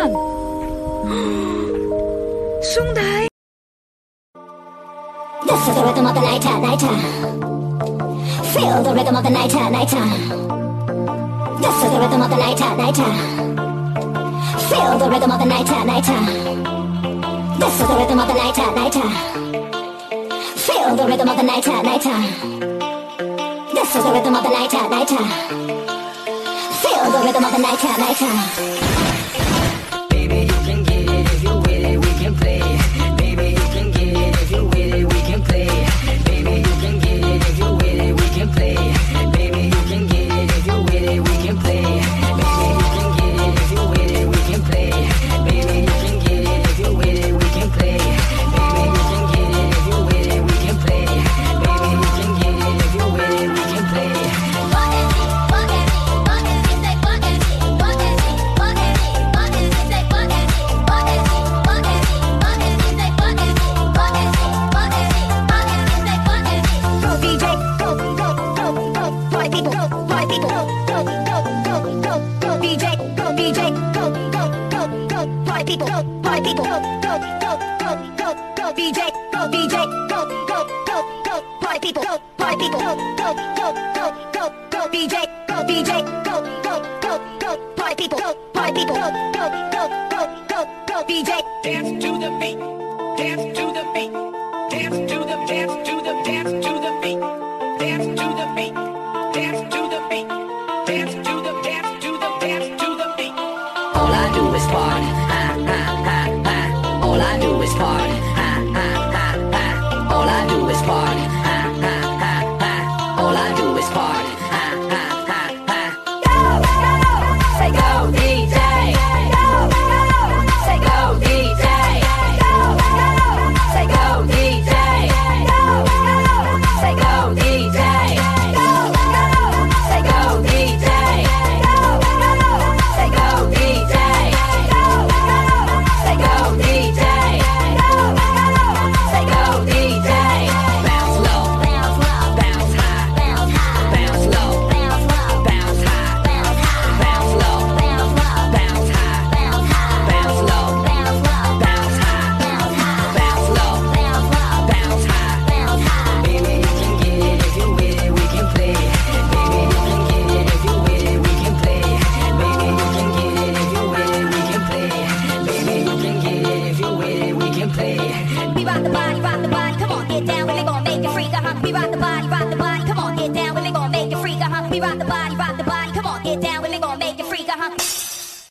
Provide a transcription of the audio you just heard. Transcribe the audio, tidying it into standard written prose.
看，兄台。 This is the rhythm of the night, night. Feel the rhythm of the night, night. This is the rhythm of the night, night. Feel the rhythm of the night, night. This is the rhythm of the night, night. Feel the rhythm of the night, night. This is the rhythm of the night, night. Feel the rhythm of the night, night. Baby, you can get it if you're with it, we can play. Baby, you can get it if you're with it, we can play. Baby, you can get it if you're with it, we can play. Baby, you can get it if you're with it, we can play. Baby, you can get it if you're with it, we can play. Baby, you can get it if you're with it, we can play. Baby, you can get it if you're with it, we can play. Baby, you can get it if you're with it, we can play. Dance to the beat, dance to the beat, dance to the dance to the dance to the beat, dance to the beat, dance to the beat, dance to the dance to the dance to the beat. All I do is party, ha ha ha ha. All I do is party.